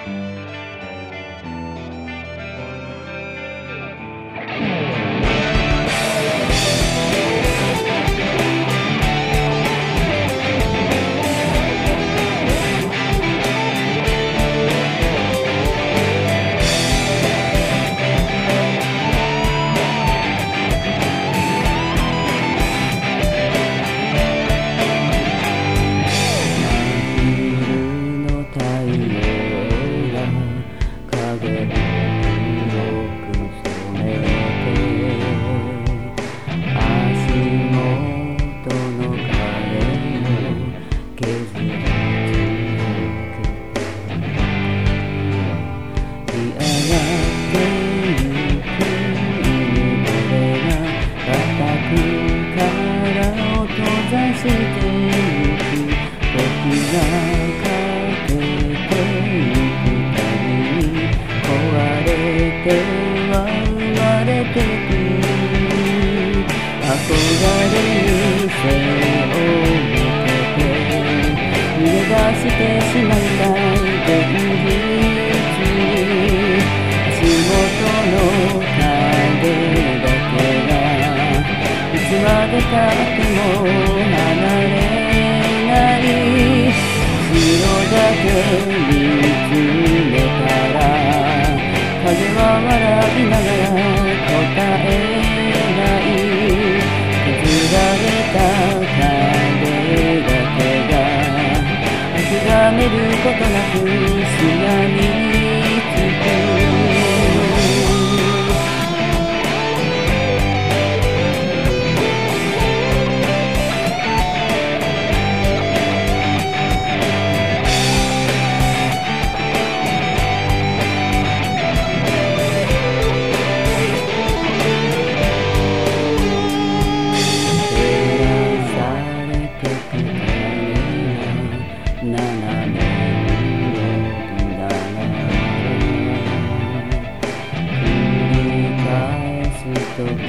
してしまいたい現実に足元の影だけがいつまでたっても離れない後ろだけ見つめたら風は笑いながら答えない削られた影だけが諦めることなくしがみつく時だけ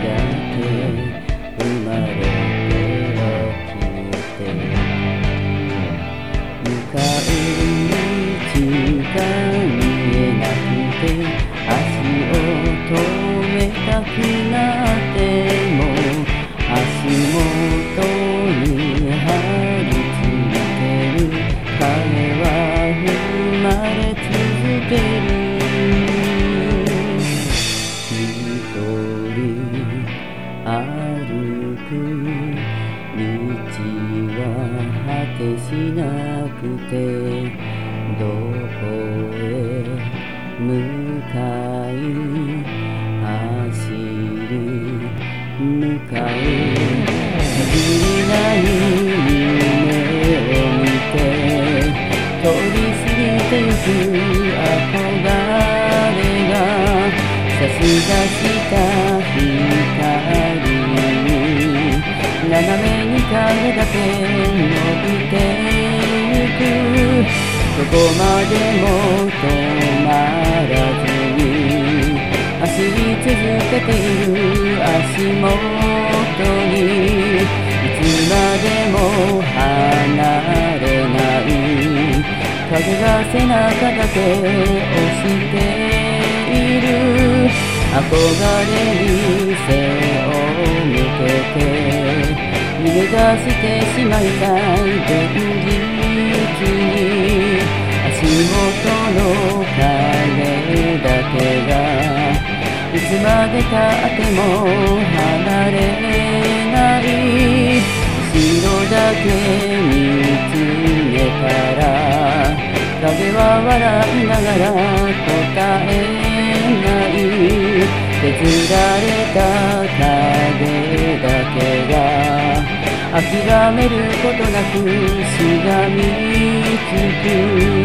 生まれては消えて向かう道が見えなくて足を止めたくなっても足元に張り付いてる影は生まれ続ける歩く道は果てしなくてどこへ向かい走り向かう限りない夢を見て通り過ぎてゆく憧れが差し出した光に斜めに影だけ伸びてゆくどこまでも止まらずに走り続けている足元にいつまでも離れない風が背中だけ押している憧れに背を向けて逃げ出してしまいたい現実に足元の影だけがいつまでたっても離れない後ろだけ見つめたら影は笑いながら答えない削られた影だけが諦めることなくしがみつく